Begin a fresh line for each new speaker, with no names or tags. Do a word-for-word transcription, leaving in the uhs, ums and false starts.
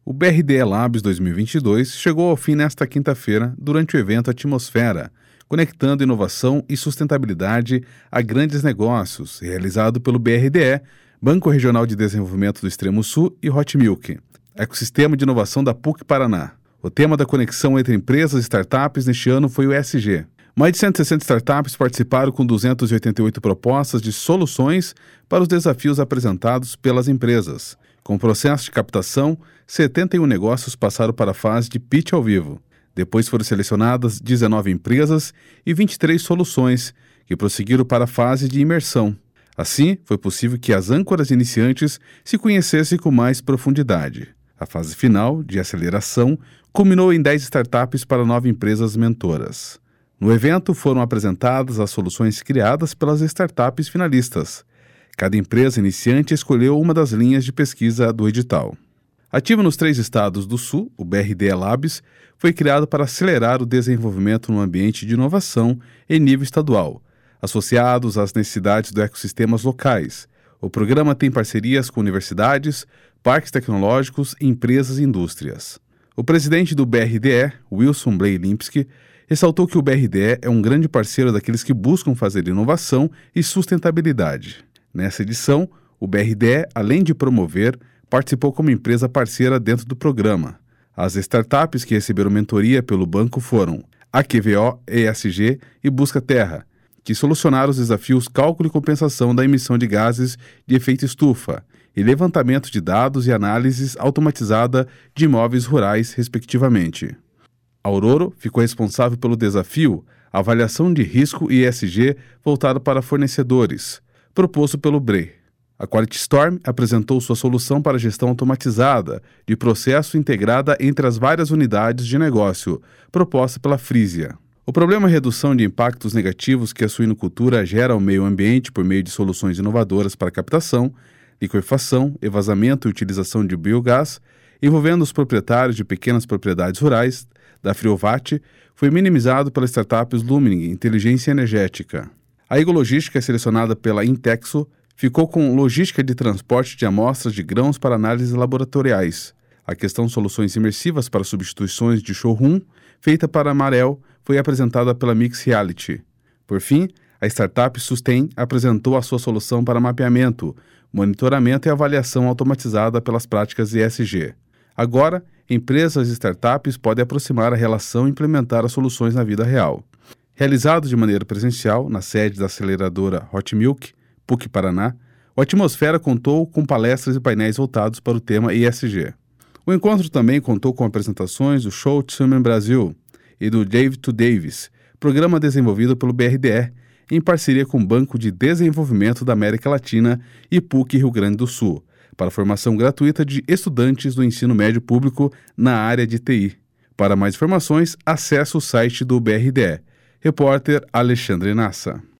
O B R D E Labs dois mil e vinte e dois chegou ao fim nesta quinta-feira durante o evento Atmosfera, conectando inovação e sustentabilidade a grandes negócios, realizado pelo B R D E, Banco Regional de Desenvolvimento do Extremo Sul e Hot Milk, ecossistema de inovação da P U C Paraná. O tema da conexão entre empresas e startups neste ano foi o E S G. Mais de cento e sessenta startups participaram com duzentas e oitenta e oito propostas de soluções para os desafios apresentados pelas empresas. Com o processo de captação, setenta e um negócios passaram para a fase de pitch ao vivo. Depois foram selecionadas dezenove empresas e vinte e três soluções, que prosseguiram para a fase de imersão. Assim, foi possível que as âncoras iniciantes se conhecessem com mais profundidade. A fase final, de aceleração, culminou em dez startups para nove empresas mentoras. No evento foram apresentadas as soluções criadas pelas startups finalistas. Cada empresa iniciante escolheu uma das linhas de pesquisa do edital. Ativo nos três estados do Sul, o B R D E Labs foi criado para acelerar o desenvolvimento no ambiente de inovação em nível estadual, associados às necessidades dos ecossistemas locais. O programa tem parcerias com universidades, parques tecnológicos, empresas e indústrias. O presidente do B R D E, Wilson Blay Limpsky, ressaltou que o B R D E é um grande parceiro daqueles que buscam fazer inovação e sustentabilidade. Nessa edição, o B R D E, além de promover, participou como empresa parceira dentro do programa. As startups que receberam mentoria pelo banco foram A Q V O, E S G e Busca Terra, que solucionaram os desafios cálculo e compensação da emissão de gases de efeito estufa e levantamento de dados e análises automatizada de imóveis rurais, respectivamente. A Auroro ficou responsável pelo desafio Avaliação de Risco e E S G voltado para fornecedores, proposto pelo B R E. A Quality Storm apresentou sua solução para gestão automatizada de processo integrada entre as várias unidades de negócio, proposta pela Frisia. O problema é a redução de impactos negativos que a suinocultura gera ao meio ambiente por meio de soluções inovadoras para captação, liquefação, evazamento e utilização de biogás, envolvendo os proprietários de pequenas propriedades rurais, da Friovat, foi minimizado pela startup Lumining Inteligência Energética. A Igologística, selecionada pela Intexo, ficou com logística de transporte de amostras de grãos para análises laboratoriais. A questão soluções imersivas para substituições de showroom, feita para a Marel, foi apresentada pela Mix Reality. Por fim, a startup Sustain apresentou a sua solução para mapeamento, monitoramento e avaliação automatizada pelas práticas E S G. Agora, empresas e startups podem aproximar a relação e implementar as soluções na vida real. Realizado de maneira presencial na sede da aceleradora Hot Milk, P U C Paraná, o Atmosfera contou com palestras e painéis voltados para o tema E S G. O encontro também contou com apresentações do Show Summon Brasil e do Dave to Davis, programa desenvolvido pelo B R D E, em parceria com o Banco de Desenvolvimento da América Latina e P U C Rio Grande do Sul, para formação gratuita de estudantes do ensino médio público na área de T I. Para mais informações, acesse o site do B R D E. Repórter Alexandre Nassa.